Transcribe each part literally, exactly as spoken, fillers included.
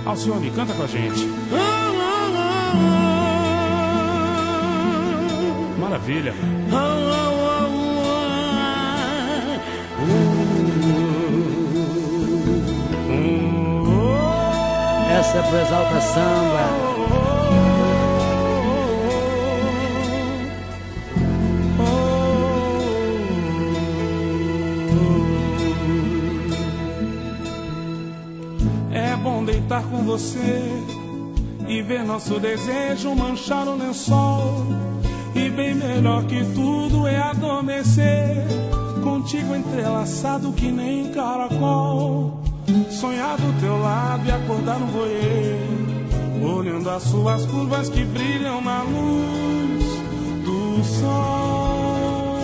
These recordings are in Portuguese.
Alcione, canta com a gente. Maravilha. Essa é pro Exalta Samba. É bom deitar com você e ver nosso desejo manchar o lençol. E bem melhor que tudo é adormecer contigo entrelaçado que nem caracol. Sonhar do teu lado e acordar no voer, olhando as suas curvas que brilham na luz do sol.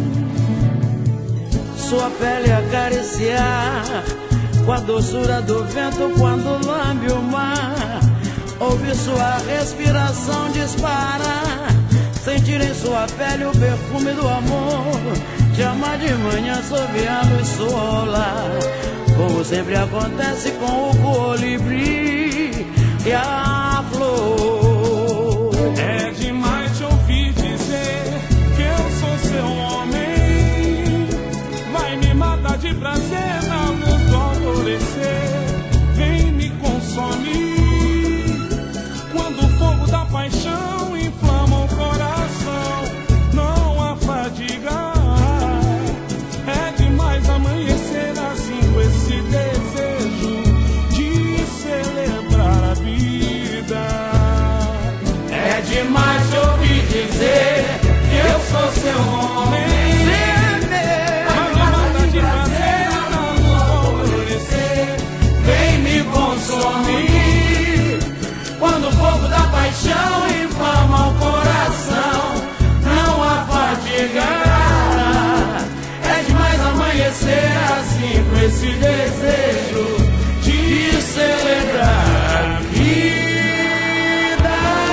Sua pele acariciar com a doçura do vento quando lambe o mar. Ouvir sua respiração disparar, sentir em sua pele o perfume do amor. Te amar de manhã sob a luz solar, como sempre acontece com o colibri e a flor. É demais te ouvir dizer que eu sou seu homem. Vai me matar de prazer na luz do alvorecer. Vem me consumir quando o fogo da paixão inflama o coração. Não há fadiga. É demais amanhecer assim com esse desejo de celebrar a vida. É demais te ouvir dizer que eu sou seu homem. Vai me matar de prazer na luz do alvorecer. Vem me consumir quando o fogo da paixão inflama o coração. Não há fadiga. Amanhecer assim com esse desejo de celebrar a vida.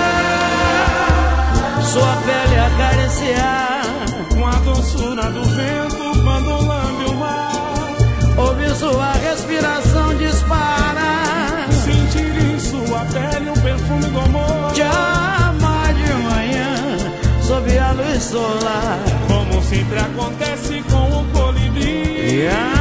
Sua pele acariciar com a doçura do vento quando lambe o mar. Ouvir sua respiração disparar, sentir em sua pele o perfume do amor. Te amar de manhã sob a luz solar, como sempre acontece com o colibri. Yeah.